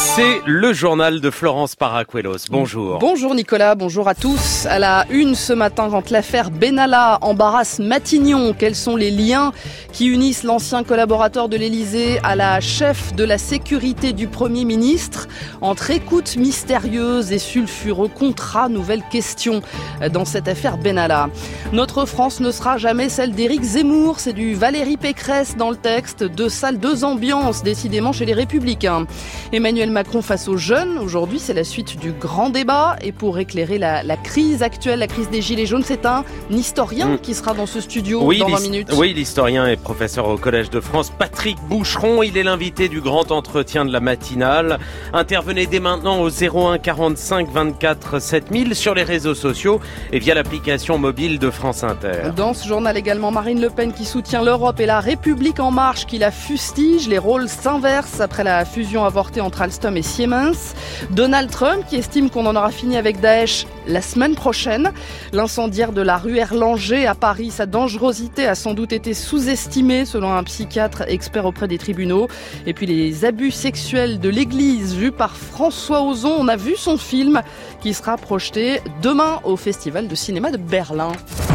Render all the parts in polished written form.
C'est le journal de Florence Paracuelos. Bonjour. Bonjour Nicolas, bonjour à tous. À la une ce matin, quand l'affaire Benalla embarrasse Matignon, quels sont les liens qui unissent l'ancien collaborateur de l'Élysée à la chef de la sécurité du Premier ministre? Entre écoutes mystérieuses et sulfureux contrats, nouvelle question dans cette affaire Benalla. Notre France ne sera jamais celle d'Éric Zemmour, c'est du Valérie Pécresse dans le texte. Deux salles, deux ambiances, décidément chez les Républicains. Emmanuel Macron face aux jeunes, aujourd'hui c'est la suite du grand débat. Et pour éclairer la crise actuelle, la crise des Gilets jaunes, c'est un historien qui sera dans ce studio dans 20 minutes. Oui, l'historien et professeur au Collège de France, Patrick Boucheron. Il est l'invité du grand entretien de la matinale. Intervenez dès maintenant au 01 45 24 7000 sur les réseaux sociaux et via l'application mobile de France Inter. Dans ce journal également, Marine Le Pen qui soutient l'Europe et la République en marche qui la fustige. Les rôles s'inversent après la fusion avortée entre Alstom et Siemens. Donald Trump qui estime qu'on en aura fini avec Daesh la semaine prochaine. L'incendiaire de la rue Erlanger à Paris, sa dangerosité a sans doute été sous-estimée selon un psychiatre expert auprès des tribunaux. Et puis les abus sexuels de l'Église vus par François Ozon. On a vu son film qui sera projeté demain au Festival de cinéma de Berlin.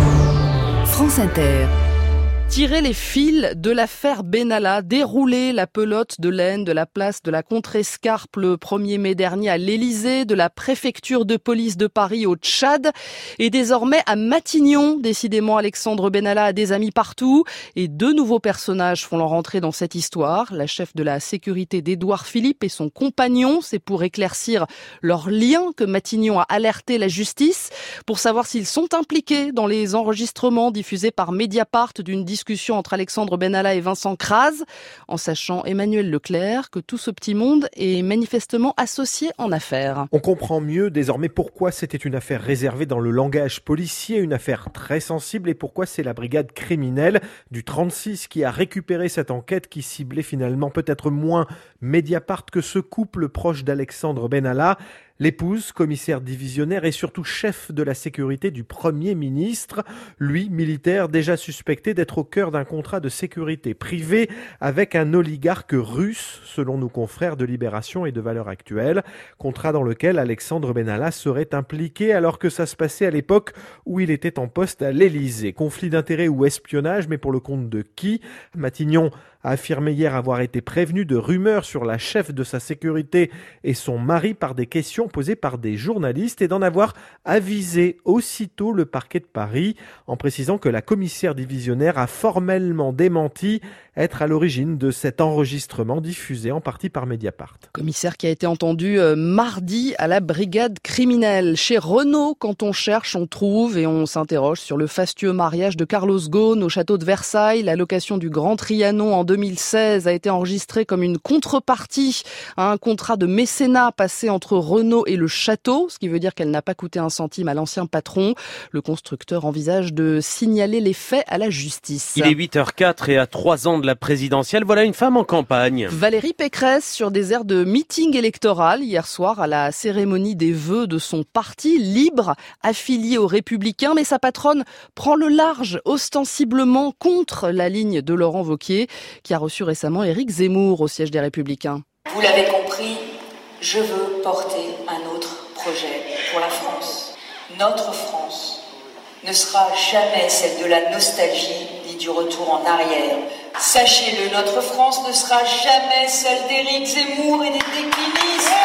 France Inter. Tirer les fils de l'affaire Benalla, dérouler la pelote de laine de la place de la Contrescarpe le 1er mai dernier à l'Élysée, de la préfecture de police de Paris au Tchad et désormais à Matignon. Décidément, Alexandre Benalla a des amis partout et deux nouveaux personnages font leur entrée dans cette histoire. La chef de la sécurité d'Édouard Philippe et son compagnon, c'est pour éclaircir leur lien que Matignon a alerté la justice pour savoir s'ils sont impliqués dans les enregistrements diffusés par Mediapart d'une discussion entre Alexandre Benalla et Vincent Kras, en sachant Emmanuel Leclerc que tout ce petit monde est manifestement associé en affaires. On comprend mieux désormais pourquoi c'était une affaire réservée dans le langage policier, une affaire très sensible, et pourquoi c'est la brigade criminelle du 36 qui a récupéré cette enquête qui ciblait finalement peut-être moins Mediapart que ce couple proche d'Alexandre Benalla. L'épouse, commissaire divisionnaire et surtout chef de la sécurité du Premier ministre, lui, militaire, déjà suspecté d'être au cœur d'un contrat de sécurité privée avec un oligarque russe, selon nos confrères de Libération et de Valeurs Actuelles. Contrat dans lequel Alexandre Benalla serait impliqué alors que ça se passait à l'époque où il était en poste à l'Élysée. Conflit d'intérêts ou espionnage, mais pour le compte de qui? Matignon a affirmé hier avoir été prévenu de rumeurs sur la chef de sa sécurité et son mari par des questions posées par des journalistes et d'en avoir avisé aussitôt le parquet de Paris en précisant que la commissaire divisionnaire a formellement démenti être à l'origine de cet enregistrement diffusé en partie par Mediapart. Commissaire qui a été entendu mardi à la brigade criminelle. Chez Renault, quand on cherche, on trouve et on s'interroge sur le fastueux mariage de Carlos Ghosn au château de Versailles. La location du Grand Trianon en 2016 a été enregistrée comme une contrepartie à un contrat de mécénat passé entre Renault et le château, ce qui veut dire qu'elle n'a pas coûté un centime à l'ancien patron. Le constructeur envisage de signaler les faits à la justice. Il est 8h04 et à 3 ans de la présidentielle, voilà une femme en campagne. Valérie Pécresse sur des airs de meeting électoral hier soir à la cérémonie des vœux de son parti libre, affilié aux Républicains, mais sa patronne prend le large, ostensiblement contre la ligne de Laurent Wauquiez, qui a reçu récemment Éric Zemmour au siège des Républicains. Vous l'avez compris, je veux porter un autre projet pour la France. Notre France ne sera jamais celle de la nostalgie ni du retour en arrière. Sachez-le, notre France ne sera jamais celle d'Éric Zemmour et des déclinistes.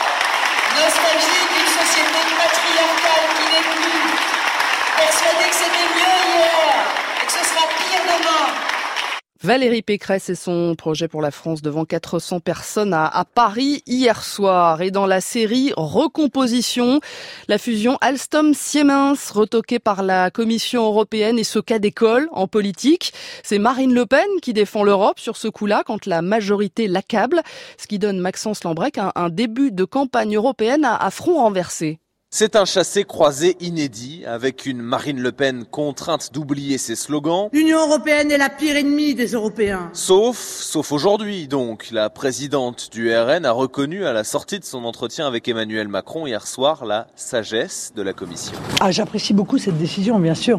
Nostalgie d'une société patriarcale qui n'est plus. Persuadée que c'était mieux hier et que ce sera pire demain. Valérie Pécresse et son projet pour la France devant 400 personnes à Paris hier soir. Et dans la série Recomposition, la fusion Alstom-Siemens retoquée par la Commission européenne et ce cas d'école en politique. C'est Marine Le Pen qui défend l'Europe sur ce coup-là quand la majorité l'accable, ce qui donne Maxence Lambrec un début de campagne européenne à front renversé. C'est un chassé-croisé inédit, avec une Marine Le Pen contrainte d'oublier ses slogans. L'Union européenne est la pire ennemie des Européens. Sauf aujourd'hui donc. La présidente du RN a reconnu à la sortie de son entretien avec Emmanuel Macron hier soir la sagesse de la Commission. J'apprécie beaucoup cette décision, bien sûr.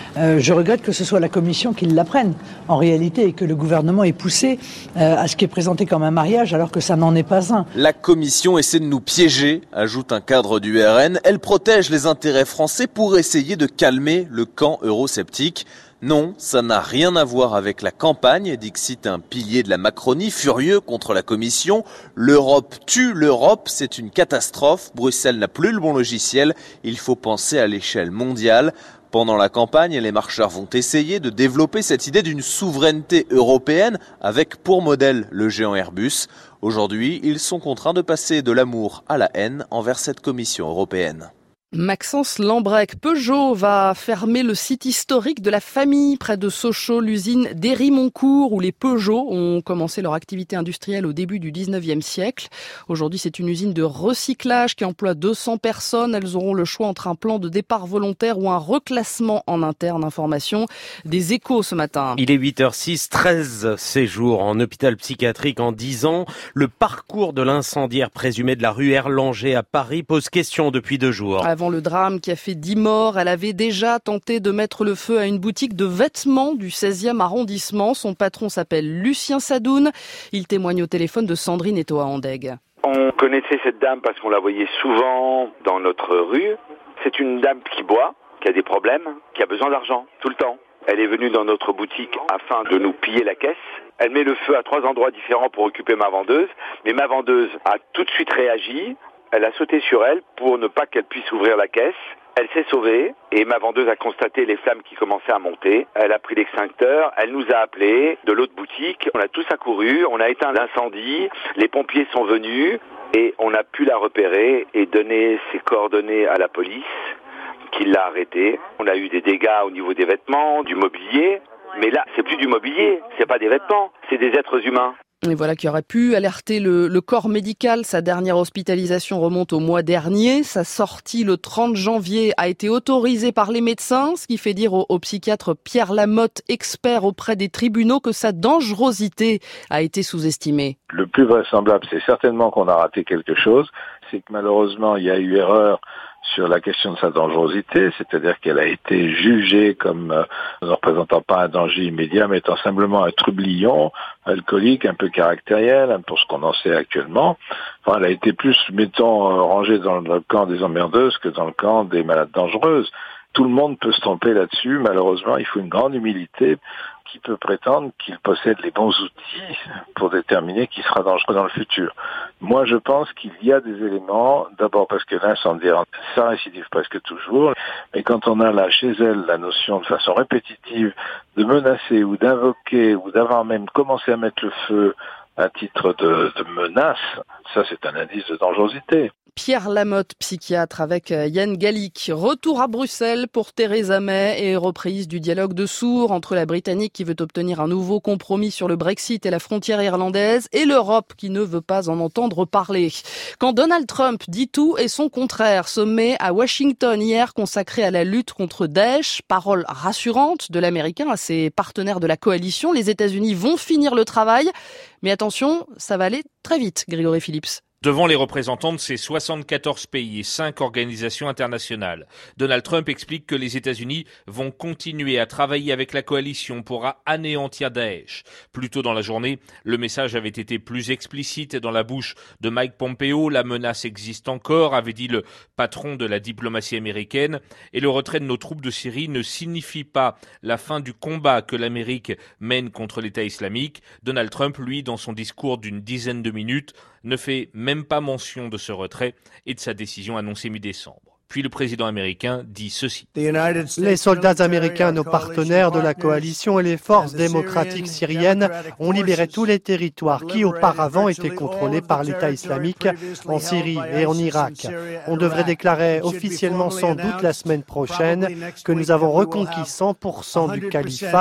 Je regrette que ce soit la Commission qui la prenne, en réalité, et que le gouvernement ait poussé à ce qui est présenté comme un mariage, alors que ça n'en est pas un. La Commission essaie de nous piéger, ajoute un cadre du RN. Elle protège les intérêts français pour essayer de calmer le camp eurosceptique. Non, ça n'a rien à voir avec la campagne, dixit un pilier de la Macronie, furieux contre la Commission. L'Europe tue l'Europe, c'est une catastrophe. Bruxelles n'a plus le bon logiciel, il faut penser à l'échelle mondiale. Pendant la campagne, les marcheurs vont essayer de développer cette idée d'une souveraineté européenne avec pour modèle le géant Airbus. Aujourd'hui, ils sont contraints de passer de l'amour à la haine envers cette Commission européenne. Maxence Lambrec, Peugeot va fermer le site historique de la famille près de Sochaux, l'usine d'Héry-Moncourt où les Peugeot ont commencé leur activité industrielle au début du 19e siècle. Aujourd'hui, c'est une usine de recyclage qui emploie 200 personnes. Elles auront le choix entre un plan de départ volontaire ou un reclassement en interne. Information des Échos ce matin. Il est 8h06, 13 séjours en hôpital psychiatrique en 10 ans. Le parcours de l'incendiaire présumé de la rue Erlanger à Paris pose question depuis 2 jours. Avant le drame qui a fait 10 morts, elle avait déjà tenté de mettre le feu à une boutique de vêtements du 16e arrondissement. Son patron s'appelle Lucien Sadoun. Il témoigne au téléphone de Sandrine Etoa-Andeg. On connaissait cette dame parce qu'on la voyait souvent dans notre rue. C'est une dame qui boit, qui a des problèmes, qui a besoin d'argent tout le temps. Elle est venue dans notre boutique afin de nous piller la caisse. Elle met le feu à 3 endroits différents pour occuper ma vendeuse. Mais ma vendeuse a tout de suite réagi. Elle a sauté sur elle pour ne pas qu'elle puisse ouvrir la caisse. Elle s'est sauvée et ma vendeuse a constaté les flammes qui commençaient à monter. Elle a pris l'extincteur, elle nous a appelés de l'autre boutique. On a tous accouru, on a éteint l'incendie, les pompiers sont venus et on a pu la repérer et donner ses coordonnées à la police qui l'a arrêtée. On a eu des dégâts au niveau des vêtements, du mobilier. Mais là, c'est plus du mobilier, c'est pas des vêtements, c'est des êtres humains. Et voilà qui aurait pu alerter le corps médical. Sa dernière hospitalisation remonte au mois dernier. Sa sortie le 30 janvier a été autorisée par les médecins, ce qui fait dire au psychiatre Pierre Lamotte, expert auprès des tribunaux, que sa dangerosité a été sous-estimée. Le plus vraisemblable, c'est certainement qu'on a raté quelque chose. C'est que malheureusement, il y a eu erreur sur la question de sa dangerosité, c'est-à-dire qu'elle a été jugée comme ne représentant pas un danger immédiat, mais étant simplement un trublion alcoolique, un peu caractériel, pour ce qu'on en sait actuellement. Enfin, elle a été plus, rangée dans le camp des emmerdeuses que dans le camp des malades dangereuses. Tout le monde peut se tromper là-dessus. Malheureusement, il faut une grande humilité. Qui peut prétendre qu'il possède les bons outils pour déterminer qui sera dangereux dans le futur. Moi, je pense qu'il y a des éléments, d'abord parce que l'incendiaire, ça récidive presque toujours, mais quand on a là chez elle la notion de façon répétitive de menacer ou d'invoquer ou d'avoir même commencé à mettre le feu à titre de menace, ça c'est un indice de dangerosité. Pierre Lamotte, psychiatre, avec Yann Gallic. Retour à Bruxelles pour Theresa May et reprise du dialogue de sourds entre la Britannique qui veut obtenir un nouveau compromis sur le Brexit et la frontière irlandaise et l'Europe qui ne veut pas en entendre parler. Quand Donald Trump dit tout et son contraire, sommet à Washington hier consacré à la lutte contre Daesh, parole rassurante de l'Américain à ses partenaires de la coalition. Les États-Unis vont finir le travail, mais attention, ça va aller très vite, Grégory Phillips. Devant les représentants de ces 74 pays et 5 organisations internationales, Donald Trump explique que les États-Unis vont continuer à travailler avec la coalition pour anéantir Daesh. Plus tôt dans la journée, le message avait été plus explicite dans la bouche de Mike Pompeo. La menace existe encore, avait dit le patron de la diplomatie américaine, et le retrait de nos troupes de Syrie ne signifie pas la fin du combat que l'Amérique mène contre l'État islamique. Donald Trump, lui, dans son discours d'une dizaine de minutes, ne fait même pas mention de ce retrait et de sa décision annoncée mi-décembre. Puis le président américain dit ceci. Les soldats américains, nos partenaires de la coalition et les forces démocratiques syriennes ont libéré tous les territoires qui auparavant étaient contrôlés par l'État islamique en Syrie et en Irak. On devrait déclarer officiellement sans doute la semaine prochaine que nous avons reconquis 100% du califat.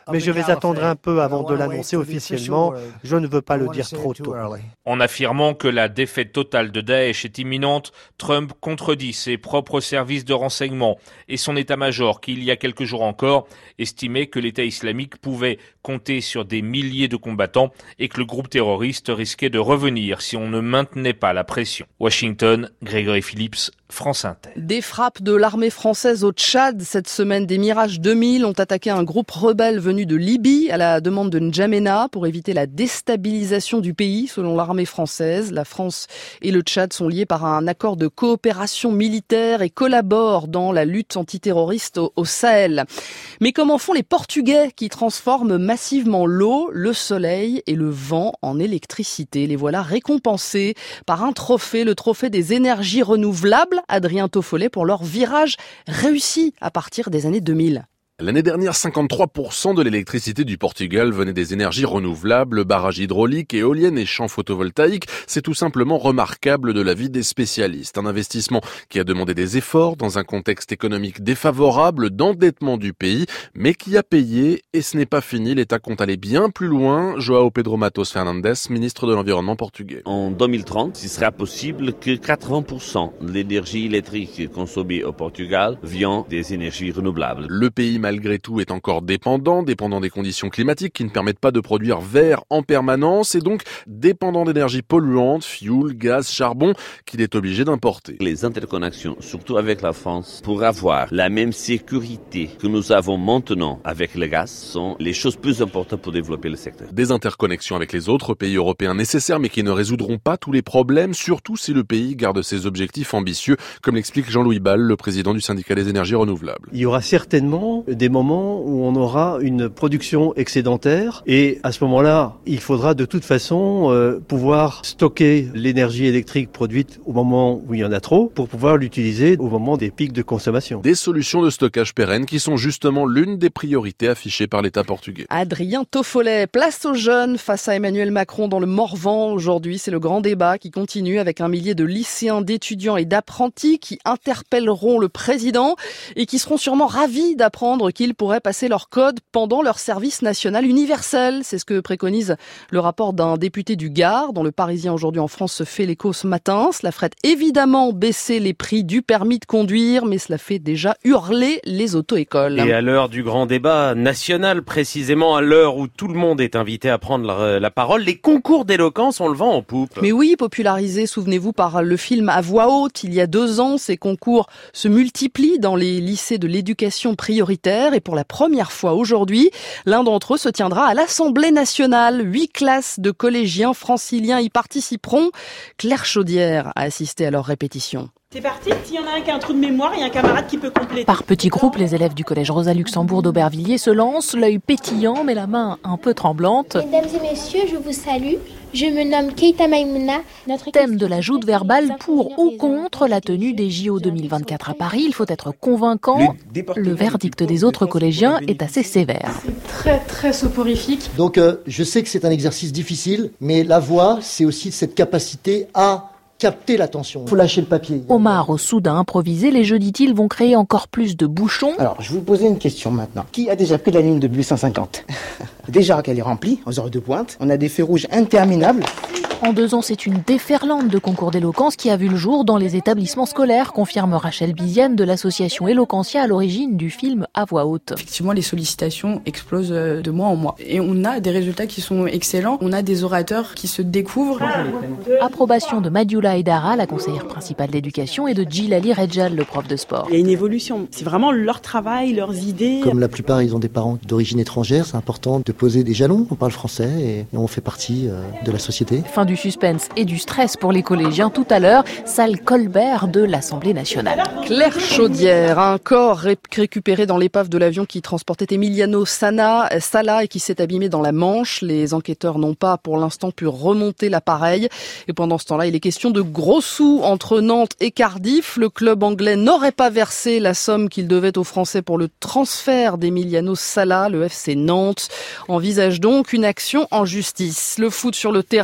mais je vais attendre un peu avant de l'annoncer officiellement. Je ne veux pas le dire trop tôt. En affirmant que la défaite totale de Daesh est imminente, Trump contredit ses propres services de renseignement et son état-major qui, il y a quelques jours encore, estimait que l'État islamique pouvait compter sur des milliers de combattants et que le groupe terroriste risquait de revenir si on ne maintenait pas la pression. Washington, Grégory Phillips, France Inter. Des frappes de l'armée française au Tchad. Cette semaine, des Mirage 2000 ont attaqué un groupe rebelle venu de Libye à la demande de N'Djamena pour éviter la déstabilisation du pays, selon l'armée française. La France et le Tchad sont liés par un accord de coopération militaire et collaborent dans la lutte antiterroriste au Sahel. Mais comment font les Portugais qui transforment massivement l'eau, le soleil et le vent en électricité? Les voilà récompensés par un trophée, le trophée des énergies renouvelables. Adrien Toffolet pour leur virage réussi à partir des années 2000. L'année dernière, 53% de l'électricité du Portugal venait des énergies renouvelables, barrages hydrauliques, éoliennes et champs photovoltaïques. C'est tout simplement remarquable de l'avis des spécialistes. Un investissement qui a demandé des efforts dans un contexte économique défavorable, d'endettement du pays, mais qui a payé. Et ce n'est pas fini, l'État compte aller bien plus loin. João Pedro Matos Fernandes, ministre de l'Environnement portugais. En 2030, il sera possible que 80% de l'énergie électrique consommée au Portugal vienne des énergies renouvelables. Le pays malgré tout est encore dépendant des conditions climatiques qui ne permettent pas de produire vert en permanence et donc dépendant d'énergies polluantes, fioul, gaz, charbon qu'il est obligé d'importer. Les interconnexions, surtout avec la France, pour avoir la même sécurité que nous avons maintenant avec le gaz, sont les choses plus importantes pour développer le secteur. Des interconnexions avec les autres pays européens nécessaires mais qui ne résoudront pas tous les problèmes, surtout si le pays garde ses objectifs ambitieux, comme l'explique Jean-Louis Ball, le président du syndicat des énergies renouvelables. Il y aura certainement des moments où on aura une production excédentaire et à ce moment-là, il faudra de toute façon pouvoir stocker l'énergie électrique produite au moment où il y en a trop pour pouvoir l'utiliser au moment des pics de consommation. Des solutions de stockage pérennes qui sont justement l'une des priorités affichées par l'État portugais. Adrien Toffolet, place aux jeunes face à Emmanuel Macron dans le Morvan. Aujourd'hui, c'est le grand débat qui continue avec un millier de lycéens, d'étudiants et d'apprentis qui interpelleront le président et qui seront sûrement ravis d'apprendre qu'ils pourraient passer leur code pendant leur service national universel. C'est ce que préconise le rapport d'un député du Gard, dont le Parisien aujourd'hui en France se fait l'écho ce matin. Cela ferait évidemment baisser les prix du permis de conduire, mais cela fait déjà hurler les auto-écoles. Et à l'heure du grand débat national, précisément à l'heure où tout le monde est invité à prendre la parole, les concours d'éloquence ont le vent en poupe. Mais oui, popularisés, souvenez-vous, par le film À voix haute, il y a 2 ans, ces concours se multiplient dans les lycées de l'éducation prioritaire et pour la première fois aujourd'hui, l'un d'entre eux se tiendra à l'Assemblée nationale. 8 classes de collégiens franciliens y participeront. Claire Chaudière a assisté à leur répétition. C'est parti, s'il y en a un qui a un trou de mémoire, il y a un camarade qui peut compléter. Par petits groupes, les élèves du collège Rosa Luxembourg d'Aubervilliers se lancent, l'œil pétillant mais la main un peu tremblante. Mesdames et messieurs, je vous salue. Je me nomme Keita Maïmouna. Thème de la joute verbale pour ou contre la tenue des JO 2024 à Paris. Il faut être convaincant. Le verdict des autres collégiens est assez sévère. C'est très très soporifique. Donc je sais que c'est un exercice difficile, mais la voix, c'est aussi cette capacité à capter l'attention. Faut lâcher le papier. Omar, au soudain improvisé, les jeux, dit-il, vont créer encore plus de bouchons. Alors, je vais vous poser une question maintenant. Qui a déjà pris la ligne de bus 150 ? Déjà qu'elle est remplie, aux heures de pointe, on a des feux rouges interminables. En 2 ans, c'est une déferlante de concours d'éloquence qui a vu le jour dans les établissements scolaires, confirme Rachel Biziane de l'association Eloquentia à l'origine du film À voix haute. Effectivement, les sollicitations explosent de mois en mois. Et on a des résultats qui sont excellents. On a des orateurs qui se découvrent. Approbation de Madioula Aydara, la conseillère principale d'éducation, et de Djilali Rejal, le prof de sport. Il y a une évolution. C'est vraiment leur travail, leurs idées. Comme la plupart, ils ont des parents d'origine étrangère, c'est important de poser des jalons. On parle français et on fait partie de la société. Fin du suspense et du stress pour les collégiens tout à l'heure, salle Colbert de l'Assemblée nationale. Claire Chaudière, un corps récupéré dans l'épave de l'avion qui transportait Emiliano Sala et qui s'est abîmé dans la Manche. Les enquêteurs n'ont pas pour l'instant pu remonter l'appareil. Et pendant ce temps-là, il est question de gros sous entre Nantes et Cardiff. Le club anglais n'aurait pas versé la somme qu'il devait aux Français pour le transfert d'Emiliano Sala. Le FC Nantes envisage donc une action en justice. Le foot sur le terrain, c'est le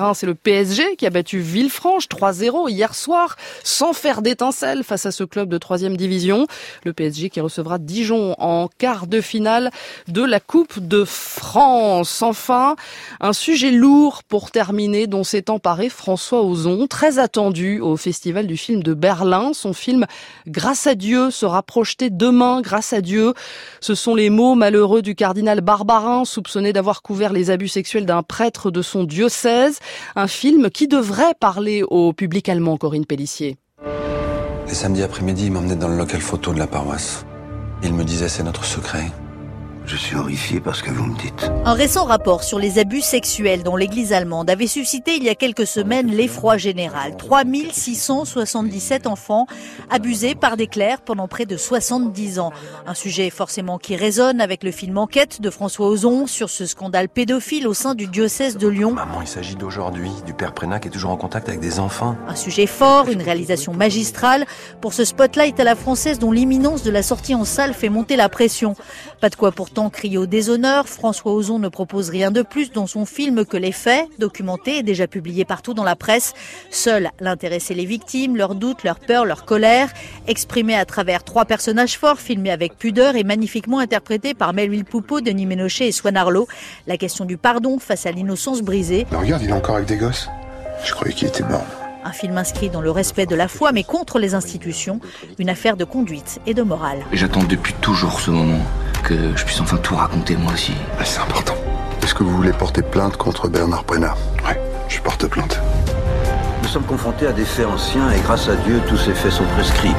PSG qui a battu Villefranche 3-0 hier soir sans faire d'étincelle face à ce club de 3e division. Le PSG qui recevra Dijon en quart de finale de la Coupe de France. Enfin, un sujet lourd pour terminer dont s'est emparé François Ozon, très attendu au Festival du film de Berlin. Son film Grâce à Dieu sera projeté demain. Grâce à Dieu, ce sont les mots malheureux du cardinal Barbarin, soupçonné d'avoir couvert les abus sexuels d'un prêtre de son diocèse. Un film qui devrait parler au public allemand, Corinne Pélissier. Les samedis après-midi, il m'emmenait dans le local photo de la paroisse. Il me disait c'est notre secret. Je suis horrifié par ce que vous me dites. Un récent rapport sur les abus sexuels dans l'église allemande avait suscité il y a quelques semaines l'effroi général. 3677 enfants abusés par des clercs pendant près de 70 ans. Un sujet forcément qui résonne avec le film Enquête de François Ozon sur ce scandale pédophile au sein du diocèse de Lyon. Maman, il s'agit d'aujourd'hui, du père Prénat qui est toujours en contact avec des enfants. Un sujet fort, une réalisation magistrale pour ce spotlight à la française dont l'imminence de la sortie en salle fait monter la pression. Pas de quoi pourtant crier au déshonneur. François Ozon ne propose rien de plus dans son film que les faits, documentés et déjà publiés partout dans la presse. Seul l'intéressent les victimes, leurs doutes, leurs peurs, leur colère, exprimés à travers 3 personnages forts, filmés avec pudeur et magnifiquement interprétés par Melville Poupeau, Denis Ménochet et Swan Arlo. La question du pardon face à l'innocence brisée. Mais regarde, il est encore avec des gosses. Je croyais qu'il était mort. Un film inscrit dans le respect de la foi, mais contre les institutions. Une affaire de conduite et de morale. J'attends depuis toujours ce moment, que je puisse enfin tout raconter moi aussi. C'est important. Est-ce que vous voulez porter plainte contre Bernard Prénat? Oui, je porte plainte. Nous sommes confrontés à des faits anciens et grâce à Dieu, tous ces faits sont prescrits.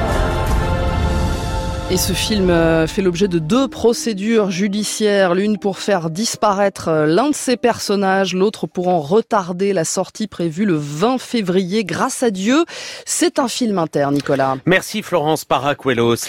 Et ce film fait l'objet de 2 procédures judiciaires, l'une pour faire disparaître l'un de ses personnages, l'autre pour en retarder la sortie prévue le 20 février. Grâce à Dieu, c'est un film inter, Nicolas. Merci Florence Paracuelos.